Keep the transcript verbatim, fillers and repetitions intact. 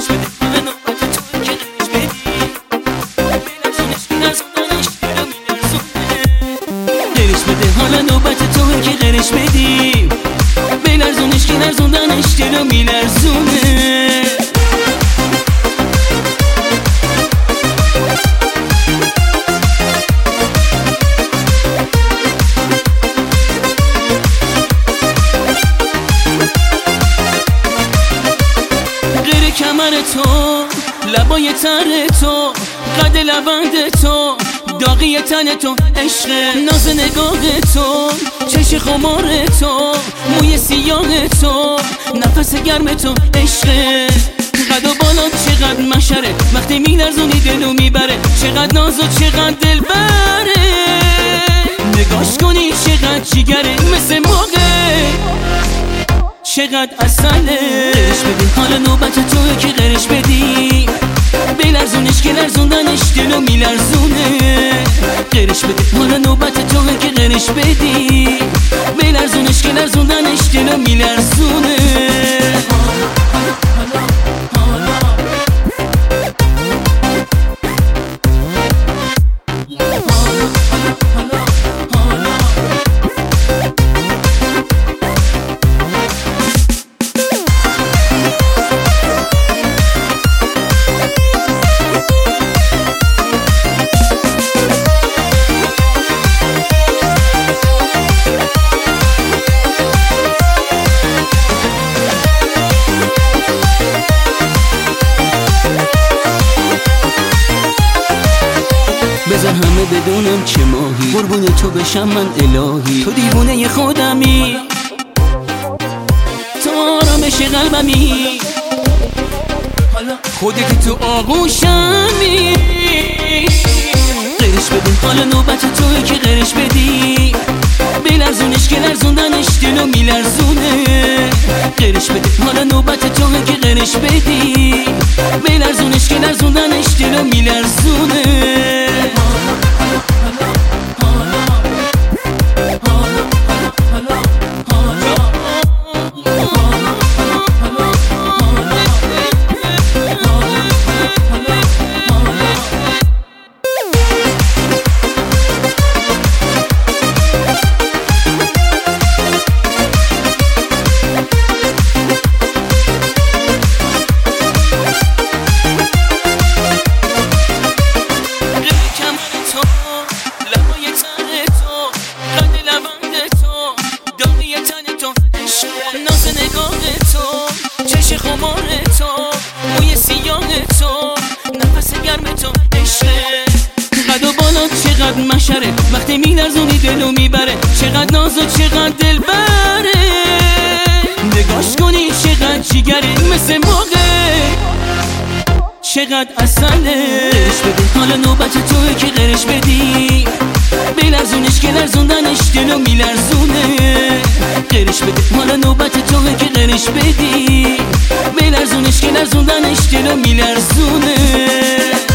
بده حالا نوبت توه که قرش بدی بلرزونش که لرزوندنش دلو میلرزونه قرش بده حالا نوبت توه که قرش بدی بلرزونش که لرزوندنش دلو میلرزونه کمر تو لبای تر تو قد لبند تو داغی تن تو عشق ناز نگاه تو چش خمار تو موی سیاه تو نفس گرم تو عشق قد و بالا چقدر مشره وقتی میلرزونی دلو میبره چقدر ناز و چقدر دل بره نگاش کنی چقدر جیگره مثل موقع چقدر اصله قرش بدی حالا نوبت توه که قرش بدی بلرزونش که لرزوندنش دلو میلرزونه قرش بدی حالا نوبت توه که قرش بدی بلرزونش که لرزوندنش دلو میلرزونه بذار همه بدونم چه ماهی قربون تو بشم من الهی تو دیوونه خودمی تو آرامش قلبمی خودت تو آغوشمی قرش بدی حالا نوبت توه که قرش بدی بلرزونش که لرزوندنش دلو میلرزونه قرش بدی حالا نوبت توه که قرش بدی بلرزونش که لرزوندنش دلو میلرزونه ناز نگاه تو چش خمار تو موی سیاه تو نفس گرم تو عشق قد و بالا چقدر مشره وقتی میلرزونی دلو میبره چقدر ناز و چقدر دل بره نگاش کنی چقدر جیگره مثل موقع چقدر اصله قرش بدی حالا نوبت توه که قرش بدی بلرزونش که لرزوندنش دلو میلرزونه قرش بدی حالا نوبت توه که قرش بدی بلرزونش که لرزوندنش دلو میلرزونه